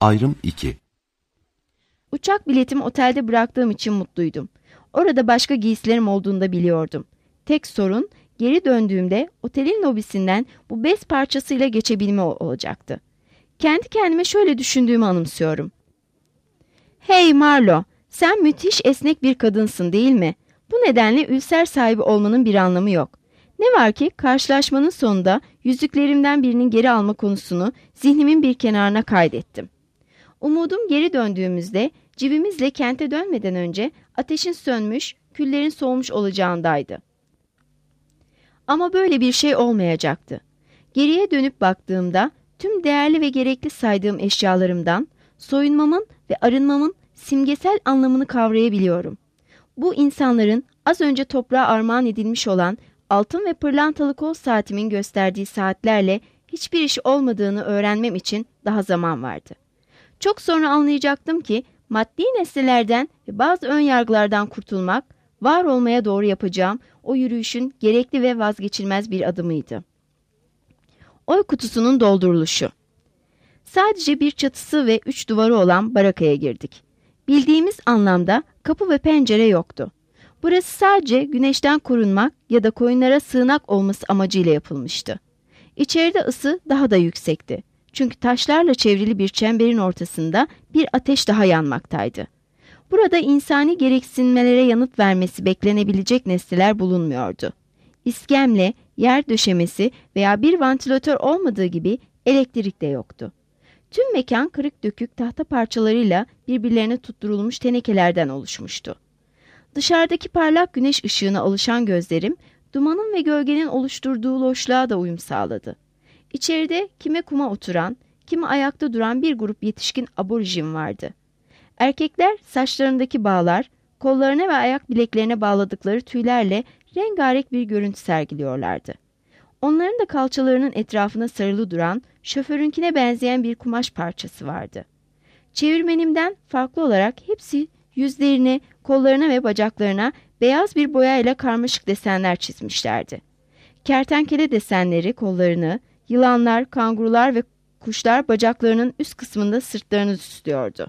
Ayrım 2. Uçak biletimi otelde bıraktığım için mutluydum. Orada başka giysilerim olduğunu da biliyordum. Tek sorun geri döndüğümde otelin lobisinden bu bez parçasıyla geçebilme olacaktı. Kendi kendime şöyle düşündüğümü anımsıyorum. Hey Marlo, sen müthiş esnek bir kadınsın değil mi? Bu nedenle ülser sahibi olmanın bir anlamı yok. Ne var ki karşılaşmanın sonunda yüzüklerimden birinin geri alma konusunu zihnimin bir kenarına kaydettim. Umudum geri döndüğümüzde cibimizle kente dönmeden önce ateşin sönmüş, küllerin soğumuş olacağındaydı. Ama böyle bir şey olmayacaktı. Geriye dönüp baktığımda tüm değerli ve gerekli saydığım eşyalarımdan soyunmamın ve arınmamın simgesel anlamını kavrayabiliyorum. Bu insanların az önce toprağa armağan edilmiş olan altın ve pırlantalı kol saatimin gösterdiği saatlerle hiçbir iş olmadığını öğrenmem için daha zaman vardı. Çok sonra anlayacaktım ki maddi nesnelerden ve bazı ön yargılardan kurtulmak, var olmaya doğru yapacağım o yürüyüşün gerekli ve vazgeçilmez bir adımıydı. Oy kutusunun dolduruluşu. Sadece bir çatısı ve 3 duvarı olan barakaya girdik. Bildiğimiz anlamda kapı ve pencere yoktu. Burası sadece güneşten korunmak ya da koyunlara sığınak olması amacıyla yapılmıştı. İçeride ısı daha da yüksekti. Çünkü taşlarla çevrili bir çemberin ortasında bir ateş daha yanmaktaydı. Burada insani gereksinmelere yanıt vermesi beklenebilecek nesneler bulunmuyordu. İskemle, yer döşemesi veya bir vantilatör olmadığı gibi elektrik de yoktu. Tüm mekan kırık dökük tahta parçalarıyla birbirlerine tutturulmuş tenekelerden oluşmuştu. Dışarıdaki parlak güneş ışığına alışan gözlerim, dumanın ve gölgenin oluşturduğu loşluğa da uyum sağladı. İçeride kime kuma oturan, kimi ayakta duran bir grup yetişkin aborjin vardı. Erkekler saçlarındaki bağlar, kollarına ve ayak bileklerine bağladıkları tüylerle rengarenk bir görüntü sergiliyorlardı. Onların da kalçalarının etrafına sarılı duran, şoförünkine benzeyen bir kumaş parçası vardı. Çevirmenimden farklı olarak hepsi yüzlerine, kollarına ve bacaklarına beyaz bir boyayla karmaşık desenler çizmişlerdi. Kertenkele desenleri kollarını, yılanlar, kangurular ve kuşlar bacaklarının üst kısmında sırtlarını süslüyordu.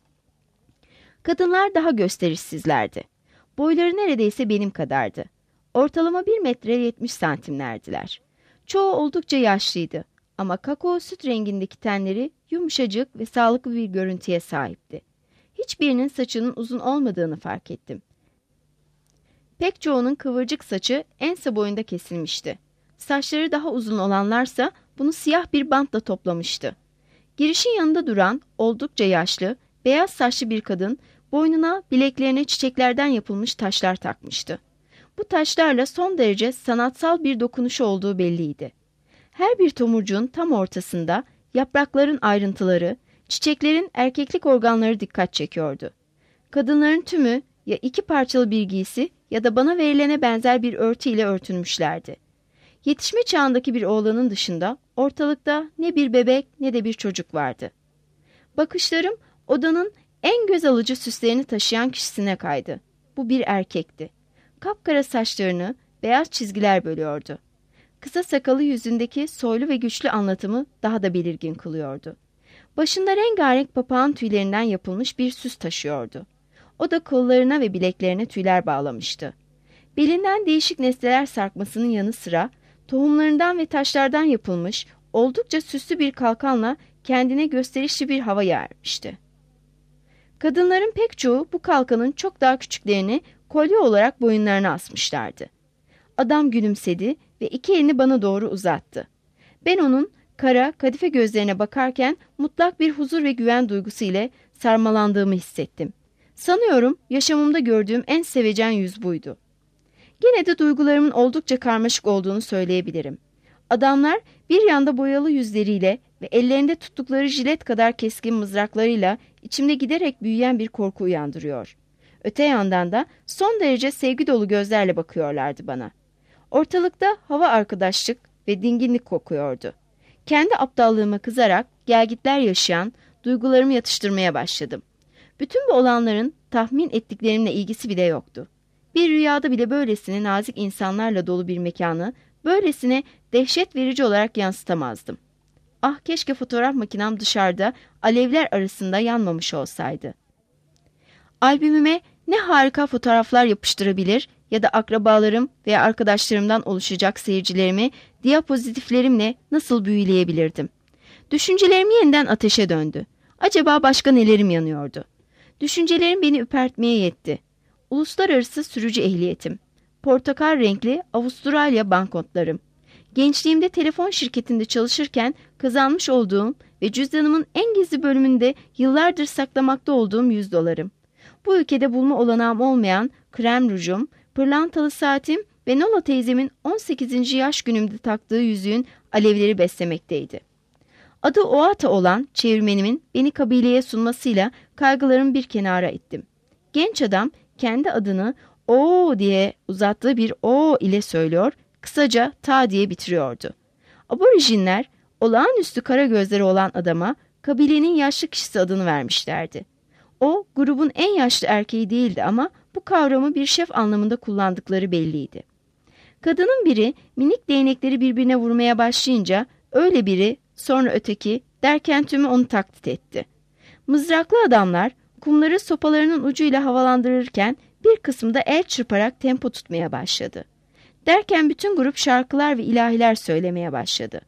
Kadınlar daha gösterişsizlerdi. Boyları neredeyse benim kadardı. Ortalama 1 metre 70 santimlerdiler. Çoğu oldukça yaşlıydı ama kakao süt rengindeki tenleri yumuşacık ve sağlıklı bir görüntüye sahipti. Hiçbirinin saçının uzun olmadığını fark ettim. Pek çoğunun kıvırcık saçı ense boyunda kesilmişti. Saçları daha uzun olanlarsa bunu siyah bir bantla toplamıştı. Girişin yanında duran oldukça yaşlı, beyaz saçlı bir kadın boynuna, bileklerine çiçeklerden yapılmış taşlar takmıştı. Bu taşlarla son derece sanatsal bir dokunuşu olduğu belliydi. Her bir tomurcuğun tam ortasında yaprakların ayrıntıları, çiçeklerin erkeklik organları dikkat çekiyordu. Kadınların tümü ya 2 parçalı bir giysi ya da bana verilene benzer bir örtü ile örtünmüşlerdi. Yetişme çağındaki bir oğlanın dışında ortalıkta ne bir bebek ne de bir çocuk vardı. Bakışlarım odanın en göz alıcı süslerini taşıyan kişisine kaydı. Bu bir erkekti. Kapkara saçlarını beyaz çizgiler bölüyordu. Kısa sakalı yüzündeki soylu ve güçlü anlatımı daha da belirgin kılıyordu. Başında rengarenk papağan tüylerinden yapılmış bir süs taşıyordu. O da kollarına ve bileklerine tüyler bağlamıştı. Belinden değişik nesneler sarkmasının yanı sıra tohumlarından ve taşlardan yapılmış oldukça süslü bir kalkanla kendine gösterişli bir hava yermişti. Kadınların pek çoğu bu kalkanın çok daha küçüklerini kolye olarak boyunlarına asmışlardı. Adam gülümsedi ve 2 elini bana doğru uzattı. Ben onun kara, kadife gözlerine bakarken mutlak bir huzur ve güven duygusu ile sarmalandığımı hissettim. Sanıyorum yaşamımda gördüğüm en sevecen yüz buydu. Gene de duygularımın oldukça karmaşık olduğunu söyleyebilirim. Adamlar bir yanda boyalı yüzleriyle ve ellerinde tuttukları jilet kadar keskin mızraklarıyla içimde giderek büyüyen bir korku uyandırıyor. Öte yandan da son derece sevgi dolu gözlerle bakıyorlardı bana. Ortalıkta hava arkadaşlık ve dinginlik kokuyordu. Kendi aptallığıma kızarak gelgitler yaşayan duygularımı yatıştırmaya başladım. Bütün bu olanların tahmin ettiklerimle ilgisi bile yoktu. Bir rüyada bile böylesine nazik insanlarla dolu bir mekanı böylesine dehşet verici olarak yansıtamazdım. Ah keşke fotoğraf makinem dışarıda alevler arasında yanmamış olsaydı. Albümüme ne harika fotoğraflar yapıştırabilir ya da akrabalarım veya arkadaşlarımdan oluşacak seyircilerimi diapozitiflerimle nasıl büyüleyebilirdim? Düşüncelerim yeniden ateşe döndü. Acaba başka nelerim yanıyordu? Düşüncelerim beni ürpertmeye yetti. Uluslararası sürücü ehliyetim. Portakal renkli Avustralya banknotlarım. Gençliğimde telefon şirketinde çalışırken kazanmış olduğum ve cüzdanımın en gizli bölümünde yıllardır saklamakta olduğum $100. Bu ülkede bulma olanağım olmayan krem rujum, pırlantalı saatim ve Nola teyzemin 18. yaş günümde taktığı yüzüğün alevleri beslemekteydi. Adı Oata olan çevirmenimin beni kabileye sunmasıyla kaygılarımı bir kenara ittim. Genç adam kendi adını O diye uzattığı bir O ile söylüyor, kısaca Ta diye bitiriyordu. Aborijinler olağanüstü kara gözleri olan adama kabilenin yaşlı kişisi adını vermişlerdi. O grubun en yaşlı erkeği değildi ama bu kavramı bir şef anlamında kullandıkları belliydi. Kadının biri minik değnekleri birbirine vurmaya başlayınca öyle biri sonra öteki derken tümü onu taklit etti. Mızraklı adamlar kumları sopalarının ucuyla havalandırırken bir kısmı da el çırparak tempo tutmaya başladı. Derken bütün grup şarkılar ve ilahiler söylemeye başladı.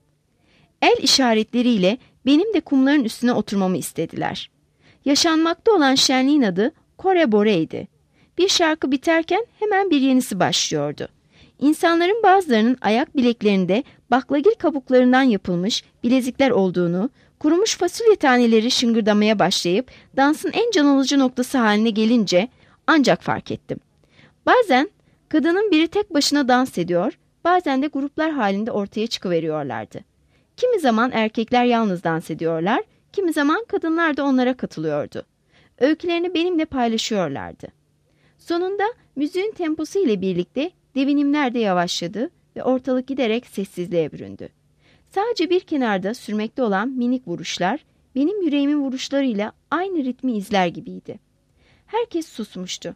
El işaretleriyle benim de kumların üstüne oturmamı istediler. Yaşanmakta olan şenliğin adı Kore Bore'ydi. Bir şarkı biterken hemen bir yenisi başlıyordu. İnsanların bazılarının ayak bileklerinde baklagil kabuklarından yapılmış bilezikler olduğunu, kurumuş fasulye taneleri şıngırdamaya başlayıp dansın en can alıcı noktası haline gelince ancak fark ettim. Bazen kadının biri tek başına dans ediyor, bazen de gruplar halinde ortaya çıkıveriyorlardı. Kimi zaman erkekler yalnız dans ediyorlar, kimi zaman kadınlar da onlara katılıyordu. Öykülerini benimle paylaşıyorlardı. Sonunda müziğin temposu ile birlikte devinimler de yavaşladı ve ortalık giderek sessizliğe büründü. Sadece bir kenarda sürmekte olan minik vuruşlar benim yüreğimin vuruşlarıyla aynı ritmi izler gibiydi. Herkes susmuştu.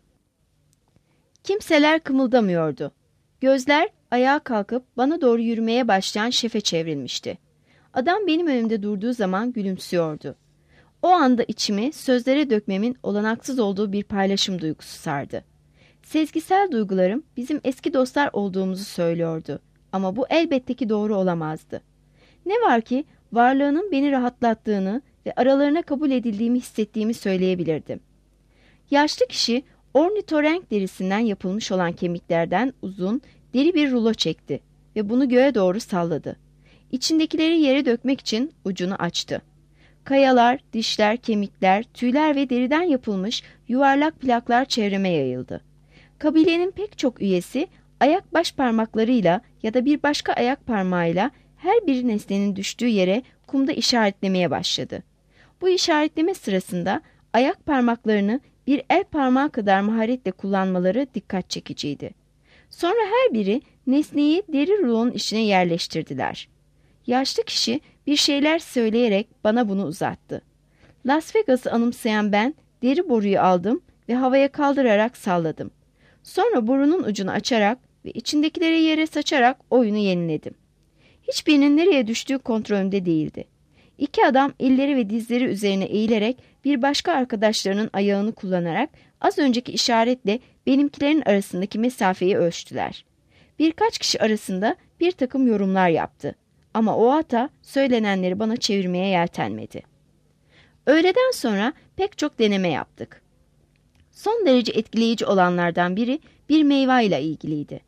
Kimseler kımıldamıyordu. Gözler ayağa kalkıp bana doğru yürümeye başlayan şefe çevrilmişti. Adam benim önümde durduğu zaman gülümsüyordu. O anda içimi sözlere dökmemin olanaksız olduğu bir paylaşım duygusu sardı. Sezgisel duygularım bizim eski dostlar olduğumuzu söylüyordu. Ama bu elbette ki doğru olamazdı. Ne var ki varlığının beni rahatlattığını ve aralarına kabul edildiğimi hissettiğimi söyleyebilirdim. Yaşlı kişi ornitorenk derisinden yapılmış olan kemiklerden uzun, deri bir rulo çekti ve bunu göğe doğru salladı. İçindekileri yere dökmek için ucunu açtı. Kayalar, dişler, kemikler, tüyler ve deriden yapılmış yuvarlak plaklar çevreme yayıldı. Kabilenin pek çok üyesi ayak baş parmaklarıyla ya da bir başka ayak parmağıyla her bir nesnenin düştüğü yere kumda işaretlemeye başladı. Bu işaretleme sırasında ayak parmaklarını bir el parmağı kadar maharetle kullanmaları dikkat çekiciydi. Sonra her biri nesneyi deri rulonun içine yerleştirdiler. Yaşlı kişi bir şeyler söyleyerek bana bunu uzattı. Las Vegas'ı anımsayan ben deri boruyu aldım ve havaya kaldırarak salladım. Sonra borunun ucunu açarak ve içindekileri yere saçarak oyunu yeniledim. Hiçbirinin nereye düştüğü kontrolümde değildi. İki adam elleri ve dizleri üzerine eğilerek bir başka arkadaşlarının ayağını kullanarak az önceki işaretle benimkilerin arasındaki mesafeyi ölçtüler. Birkaç kişi arasında bir takım yorumlar yaptı. Ama Oata söylenenleri bana çevirmeye yeltenmedi. Öğleden sonra pek çok deneme yaptık. Son derece etkileyici olanlardan biri bir meyveyle ilgiliydi.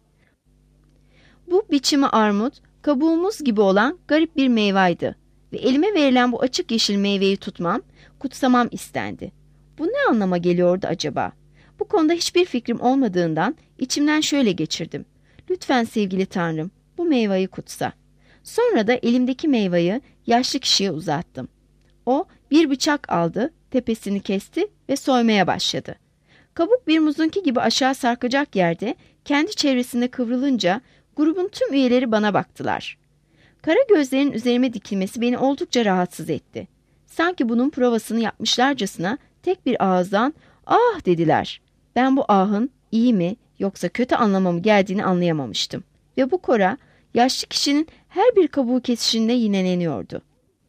Bu biçimi armut, kabuğumuz gibi olan garip bir meyveydi ve elime verilen bu açık yeşil meyveyi tutmam, kutsamam istendi. Bu ne anlama geliyordu acaba? Bu konuda hiçbir fikrim olmadığından içimden şöyle geçirdim. Lütfen sevgili Tanrım, bu meyveyi kutsa. Sonra da elimdeki meyveyi yaşlı kişiye uzattım. O bir bıçak aldı, tepesini kesti ve soymaya başladı. Kabuk bir muzunki gibi aşağı sarkacak yerde kendi çevresinde kıvrılınca grubun tüm üyeleri bana baktılar. Kara gözlerin üzerime dikilmesi beni oldukça rahatsız etti. Sanki bunun provasını yapmışlarcasına tek bir ağızdan "ah" dediler. Ben bu ahın iyi mi yoksa kötü anlamamı geldiğini anlayamamıştım. Ve bu kora Yaşlı kişinin her bir kabuğu kesişinde yineleniyordu.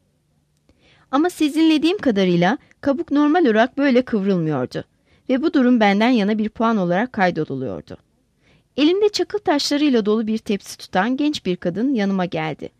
Ama sezinlediğim kadarıyla kabuk normal olarak böyle kıvrılmıyordu ve bu durum benden yana bir puan olarak kaydoluyordu. Elinde çakıl taşlarıyla dolu bir tepsi tutan genç bir kadın yanıma geldi.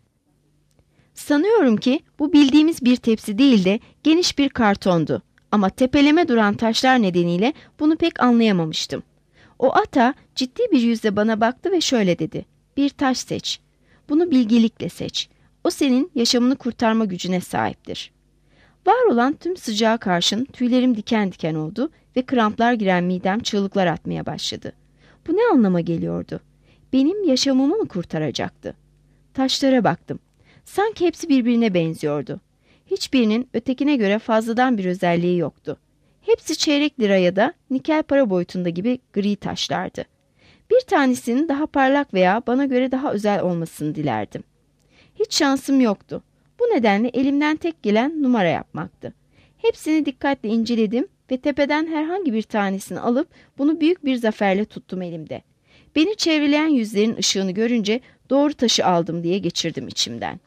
Sanıyorum ki bu bildiğimiz bir tepsi değil de geniş bir kartondu ama tepeleme duran taşlar nedeniyle bunu pek anlayamamıştım. O ata ciddi bir yüzle bana baktı ve şöyle dedi: "Bir taş seç. Bunu bilgelikle seç. O senin yaşamını kurtarma gücüne sahiptir." Var olan tüm sıcağa karşın tüylerim diken diken oldu ve kramplar giren midem çığlıklar atmaya başladı. Bu ne anlama geliyordu? Benim yaşamımı mı kurtaracaktı? Taşlara baktım. Sanki hepsi birbirine benziyordu. Hiçbirinin ötekine göre fazladan bir özelliği yoktu. Hepsi çeyrek lira ya da nikel para boyutunda gibi gri taşlardı. Bir tanesinin daha parlak veya bana göre daha özel olmasını dilerdim. Hiç şansım yoktu. Bu nedenle elimden tek gelen numara yapmaktı. Hepsini dikkatle inceledim ve tepeden herhangi bir tanesini alıp bunu büyük bir zaferle tuttum elimde. Beni çevreleyen yüzlerin ışığını görünce doğru taşı aldım diye geçirdim içimden.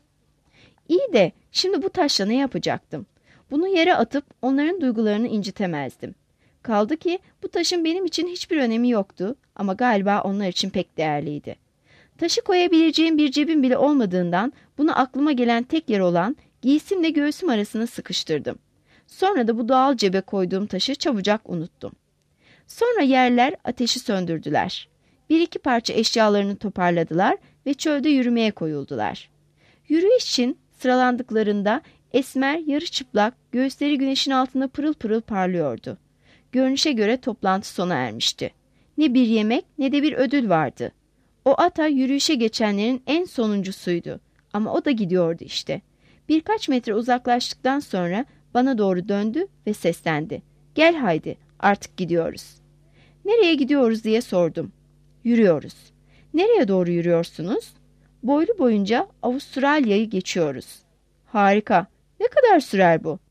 İyi de şimdi bu taşla ne yapacaktım? Bunu yere atıp onların duygularını incitemezdim. Kaldı ki bu taşın benim için hiçbir önemi yoktu ama galiba onlar için pek değerliydi. Taşı koyabileceğim bir cebim bile olmadığından bunu aklıma gelen tek yer olan giysimle göğsüm arasına sıkıştırdım. Sonra da bu doğal cebe koyduğum taşı çabucak unuttum. Sonra yerler ateşi söndürdüler. Bir iki parça eşyalarını toparladılar ve çölde yürümeye koyuldular. Yürüyüş için sıralandıklarında esmer, yarı çıplak, göğüsleri güneşin altında pırıl pırıl parlıyordu. Görünüşe göre toplantı sona ermişti. Ne bir yemek ne de bir ödül vardı. O ata yürüyüşe geçenlerin en sonuncusuydu. Ama o da gidiyordu işte. Birkaç metre uzaklaştıktan sonra bana doğru döndü ve seslendi: "Gel haydi, artık gidiyoruz." "Nereye gidiyoruz?" diye sordum. "Yürüyoruz." "Nereye doğru yürüyorsunuz?" "Boylu boyunca Avustralya'yı geçiyoruz." "Harika. Ne kadar sürer bu?"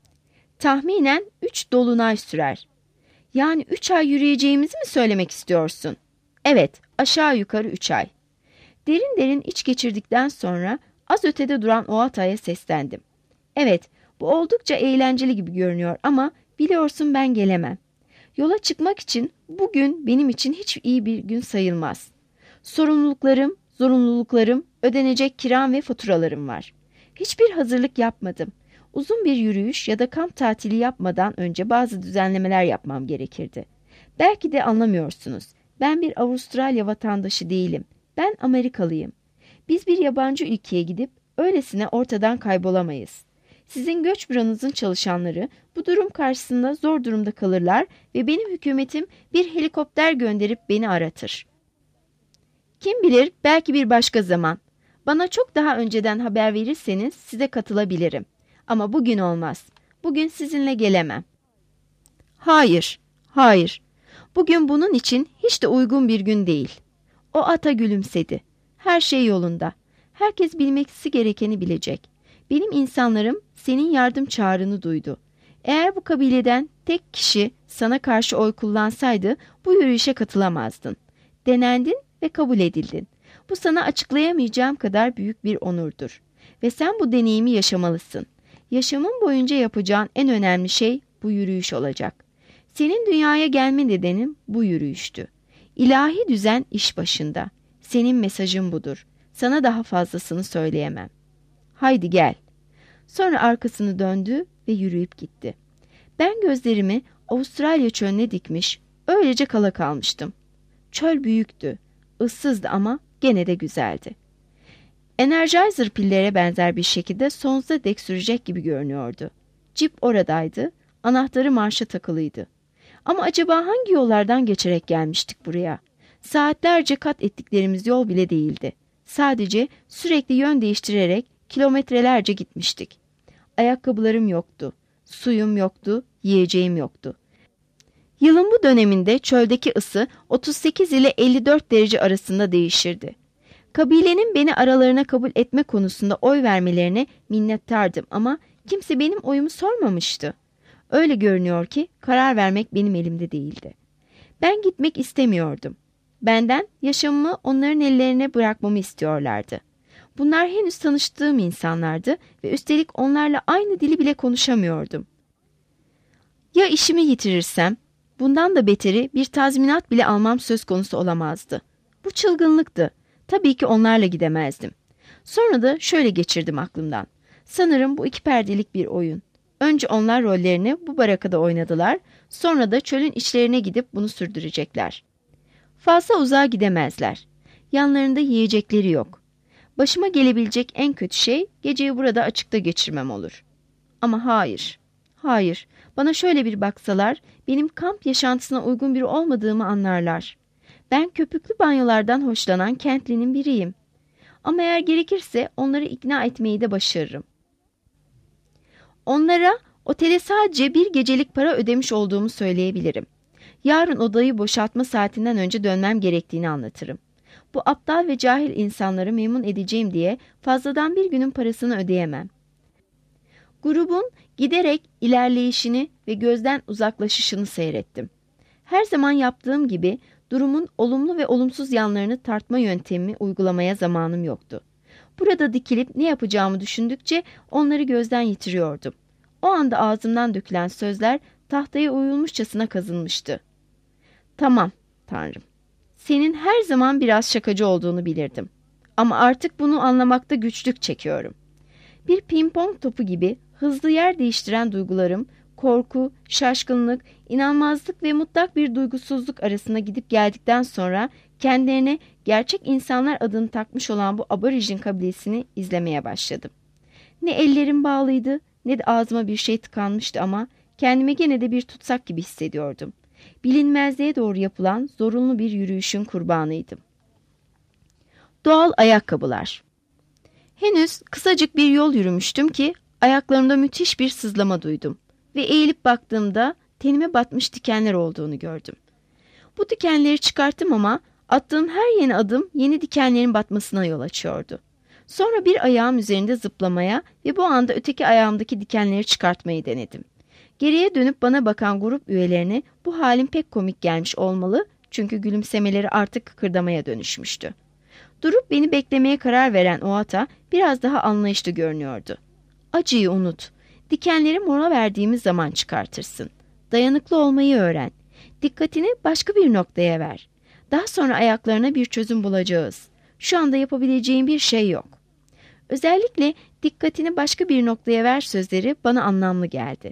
"Tahminen 3 dolunay sürer." "Yani 3 ay yürüyeceğimizi mi söylemek istiyorsun?" "Evet, aşağı yukarı 3 ay." Derin derin iç geçirdikten sonra az ötede duran o ataya seslendim. "Evet, bu oldukça eğlenceli gibi görünüyor ama biliyorsun ben gelemem. Yola çıkmak için bugün benim için hiç iyi bir gün sayılmaz. Sorumluluklarım, zorunluluklarım, ödenecek kiram ve faturalarım var. Hiçbir hazırlık yapmadım. Uzun bir yürüyüş ya da kamp tatili yapmadan önce bazı düzenlemeler yapmam gerekirdi. Belki de anlamıyorsunuz. Ben bir Avustralya vatandaşı değilim. Ben Amerikalıyım. Biz bir yabancı ülkeye gidip öylesine ortadan kaybolamayız. Sizin göç büronuzun çalışanları bu durum karşısında zor durumda kalırlar ve benim hükümetim bir helikopter gönderip beni aratır. Kim bilir, belki bir başka zaman. Bana çok daha önceden haber verirseniz size katılabilirim. Ama bugün olmaz. Bugün sizinle gelemem." "Hayır, hayır. Bugün bunun için hiç de uygun bir gün değil." O ata gülümsedi. "Her şey yolunda. Herkes bilmesi gerekeni bilecek. Benim insanlarım senin yardım çağrını duydu. Eğer bu kabileden tek kişi sana karşı oy kullansaydı bu yürüyüşe katılamazdın. Denendin ve kabul edildin. Bu sana açıklayamayacağım kadar büyük bir onurdur. Ve sen bu deneyimi yaşamalısın. Yaşamın boyunca yapacağın en önemli şey bu yürüyüş olacak. Senin dünyaya gelme nedenin bu yürüyüştü. İlahi düzen iş başında. Senin mesajın budur. Sana daha fazlasını söyleyemem. Haydi gel." Sonra arkasını döndü ve yürüyüp gitti. Ben gözlerimi Avustralya çölüne dikmiş, öylece kala kalmıştım. Çöl büyüktü, ıssızdı ama gene de güzeldi. Energizer pillere benzer bir şekilde sonsuza dek sürecek gibi görünüyordu. Cip oradaydı, anahtarı marşa takılıydı. Ama acaba hangi yollardan geçerek gelmiştik buraya? Saatlerce kat ettiklerimiz yol bile değildi. Sadece sürekli yön değiştirerek kilometrelerce gitmiştik. Ayakkabılarım yoktu, suyum yoktu, yiyeceğim yoktu. Yılın bu döneminde çöldeki ısı 38 ile 54 derece arasında değişirdi. Kabilenin beni aralarına kabul etme konusunda oy vermelerine minnettardım ama kimse benim oyumu sormamıştı. Öyle görünüyor ki karar vermek benim elimde değildi. Ben gitmek istemiyordum. Benden yaşamımı onların ellerine bırakmamı istiyorlardı. Bunlar henüz tanıştığım insanlardı ve üstelik onlarla aynı dili bile konuşamıyordum. Ya işimi yitirirsem, bundan da beteri bir tazminat bile almam söz konusu olamazdı. Bu çılgınlıktı. Tabii ki onlarla gidemezdim. Sonra da şöyle geçirdim aklımdan. Sanırım bu iki perdelik bir oyun. Önce onlar rollerini bu barakada oynadılar, sonra da çölün içlerine gidip bunu sürdürecekler. Fazla uzağa gidemezler. Yanlarında yiyecekleri yok. Başıma gelebilecek en kötü şey geceyi burada açıkta geçirmem olur. Ama hayır, hayır. Bana şöyle bir baksalar, benim kamp yaşantısına uygun biri olmadığımı anlarlar. Ben köpüklü banyolardan hoşlanan kentlinin biriyim. Ama eğer gerekirse onları ikna etmeyi de başarırım. Onlara otele sadece bir gecelik para ödemiş olduğumu söyleyebilirim. Yarın odayı boşaltma saatinden önce dönmem gerektiğini anlatırım. Bu aptal ve cahil insanları memnun edeceğim diye fazladan bir günün parasını ödeyemem. Grubun giderek ilerleyişini ve gözden uzaklaşışını seyrettim. Her zaman yaptığım gibi durumun olumlu ve olumsuz yanlarını tartma yöntemimi uygulamaya zamanım yoktu. Burada dikilip ne yapacağımı düşündükçe onları gözden yitiriyordum. O anda ağzımdan dökülen sözler tahtaya oyulmuşçasına kazınmıştı. Tamam, Tanrım. Senin her zaman biraz şakacı olduğunu bilirdim. Ama artık bunu anlamakta güçlük çekiyorum. Bir pimpon topu gibi hızlı yer değiştiren duygularım, korku, şaşkınlık, inanmazlık ve mutlak bir duygusuzluk arasında gidip geldikten sonra kendilerine gerçek insanlar adını takmış olan bu aborjin kabilesini izlemeye başladım. Ne ellerim bağlıydı ne de ağzıma bir şey tıkanmıştı ama kendimi gene de bir tutsak gibi hissediyordum. Bilinmezliğe doğru yapılan zorunlu bir yürüyüşün kurbanıydım. Doğal ayakkabılar. Henüz kısacık bir yol yürümüştüm ki ayaklarımda müthiş bir sızlama duydum ve eğilip baktığımda tenime batmış dikenler olduğunu gördüm. Bu dikenleri çıkarttım ama attığım her yeni adım yeni dikenlerin batmasına yol açıyordu. Sonra bir ayağım üzerinde zıplamaya ve bu anda öteki ayağımdaki dikenleri çıkartmayı denedim. Geriye dönüp bana bakan grup üyelerine bu halim pek komik gelmiş olmalı çünkü gülümsemeleri artık kıkırdamaya dönüşmüştü. Durup beni beklemeye karar veren o ata biraz daha anlayışlı görünüyordu. Acıyı unut. Dikenleri mola verdiğimiz zaman çıkartırsın. Dayanıklı olmayı öğren. Dikkatini başka bir noktaya ver. Daha sonra ayaklarına bir çözüm bulacağız. Şu anda yapabileceğin bir şey yok. Özellikle dikkatini başka bir noktaya ver sözleri bana anlamlı geldi.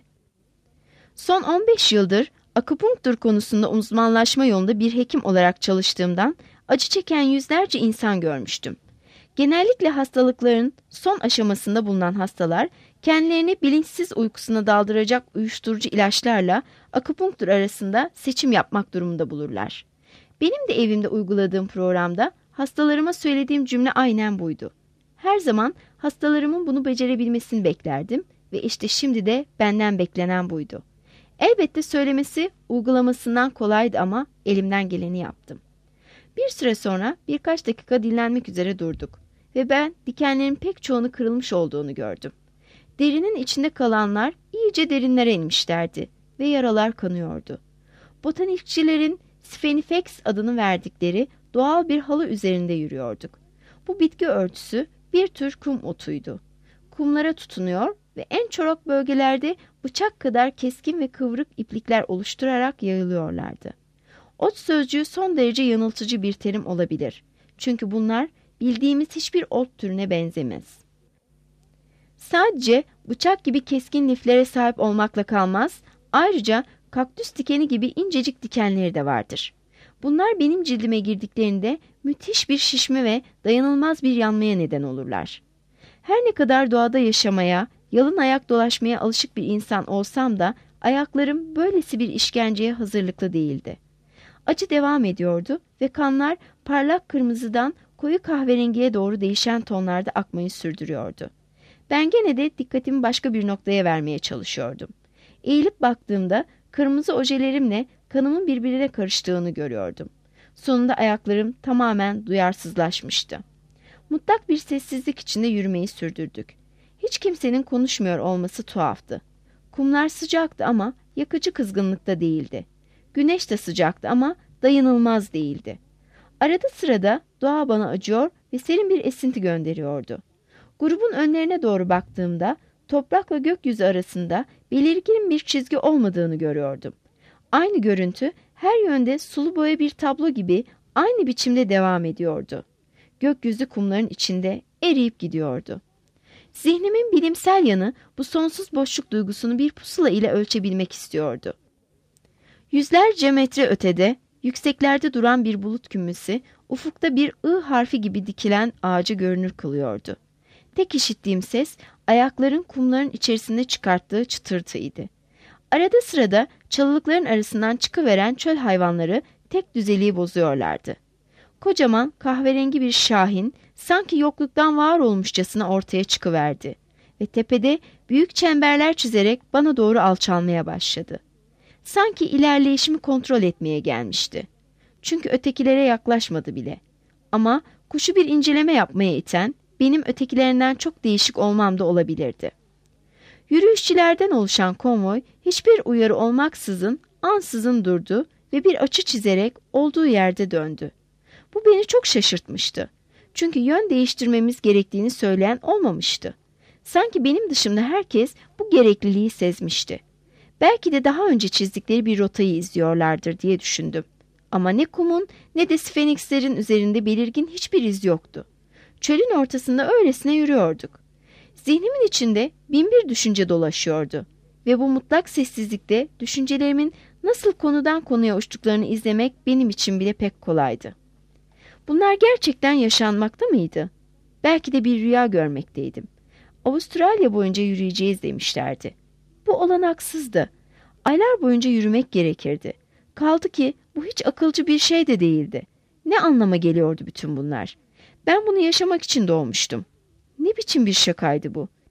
Son 15 yıldır akupunktur konusunda uzmanlaşma yolunda bir hekim olarak çalıştığımdan acı çeken yüzlerce insan görmüştüm. Genellikle hastalıkların son aşamasında bulunan hastalar kendilerini bilinçsiz uykusuna daldıracak uyuşturucu ilaçlarla akupunktur arasında seçim yapmak durumunda bulurlar. Benim de evimde uyguladığım programda hastalarıma söylediğim cümle aynen buydu. Her zaman hastalarımın bunu becerebilmesini beklerdim ve işte şimdi de benden beklenen buydu. Elbette söylemesi uygulamasından kolaydı ama elimden geleni yaptım. Bir süre sonra birkaç dakika dinlenmek üzere durduk ve ben dikenlerin pek çoğunu kırılmış olduğunu gördüm. Derinin içinde kalanlar iyice derinlere inmişlerdi ve yaralar kanıyordu. Botanikçilerin Sphenifex adını verdikleri doğal bir halı üzerinde yürüyorduk. Bu bitki örtüsü bir tür kum otuydu. Kumlara tutunuyor ve en çorak bölgelerde bıçak kadar keskin ve kıvrık iplikler oluşturarak yayılıyorlardı. Ot sözcüğü son derece yanıltıcı bir terim olabilir. Çünkü bunlar bildiğimiz hiçbir ot türüne benzemez. Sadece bıçak gibi keskin liflere sahip olmakla kalmaz, ayrıca kaktüs dikeni gibi incecik dikenleri de vardır. Bunlar benim cildime girdiklerinde müthiş bir şişme ve dayanılmaz bir yanmaya neden olurlar. Her ne kadar doğada yaşamaya, yalın ayak dolaşmaya alışık bir insan olsam da ayaklarım böylesi bir işkenceye hazırlıklı değildi. Acı devam ediyordu ve kanlar parlak kırmızıdan koyu kahverengiye doğru değişen tonlarda akmayı sürdürüyordu. Ben gene de dikkatimi başka bir noktaya vermeye çalışıyordum. Eğilip baktığımda kırmızı ojelerimle kanımın birbirine karıştığını görüyordum. Sonunda ayaklarım tamamen duyarsızlaşmıştı. Mutlak bir sessizlik içinde yürümeyi sürdürdük. Hiç kimsenin konuşmuyor olması tuhaftı. Kumlar sıcaktı ama yakıcı kızgınlıkta değildi. Güneş de sıcaktı ama dayanılmaz değildi. Arada sırada doğa bana acıyor ve serin bir esinti gönderiyordu. Grubun önlerine doğru baktığımda toprakla gökyüzü arasında belirgin bir çizgi olmadığını görüyordum. Aynı görüntü her yönde sulu boya bir tablo gibi aynı biçimde devam ediyordu. Gökyüzü kumların içinde eriyip gidiyordu. Zihnimin bilimsel yanı bu sonsuz boşluk duygusunu bir pusula ile ölçebilmek istiyordu. Yüzlerce metre ötede, yükseklerde duran bir bulut kümesi, ufukta bir I harfi gibi dikilen ağacı görünür kılıyordu. Tek işittiğim ses, ayakların kumların içerisinde çıkarttığı çıtırtıydı. Arada sırada çalılıkların arasından çıkıveren çöl hayvanları tek düzeliği bozuyorlardı. Kocaman kahverengi bir şahin sanki yokluktan var olmuşçasına ortaya çıkıverdi ve tepede büyük çemberler çizerek bana doğru alçalmaya başladı. Sanki ilerleyişimi kontrol etmeye gelmişti. Çünkü ötekilere yaklaşmadı bile. Ama kuşu bir inceleme yapmaya iten benim ötekilerinden çok değişik olmam da olabilirdi. Yürüyüşçülerden oluşan konvoy hiçbir uyarı olmaksızın ansızın durdu ve bir açı çizerek olduğu yerde döndü. Bu beni çok şaşırtmıştı. Çünkü yön değiştirmemiz gerektiğini söyleyen olmamıştı. Sanki benim dışımda herkes bu gerekliliği sezmişti. Belki de daha önce çizdikleri bir rotayı izliyorlardır diye düşündüm. Ama ne kumun ne de sfenkslerin üzerinde belirgin hiçbir iz yoktu. Çölün ortasında öylesine yürüyorduk. Zihnimin içinde binbir düşünce dolaşıyordu. Ve bu mutlak sessizlikte düşüncelerimin nasıl konudan konuya uçtuklarını izlemek benim için bile pek kolaydı. Bunlar gerçekten yaşanmakta mıydı? Belki de bir rüya görmekteydim. Avustralya boyunca yürüyeceğiz demişlerdi. Bu olanaksızdı. Aylar boyunca yürümek gerekirdi. Kaldı ki bu hiç akılcı bir şey de değildi. Ne anlama geliyordu bütün bunlar? Ben bunu yaşamak için doğmuştum. Ne biçim bir şakaydı bu?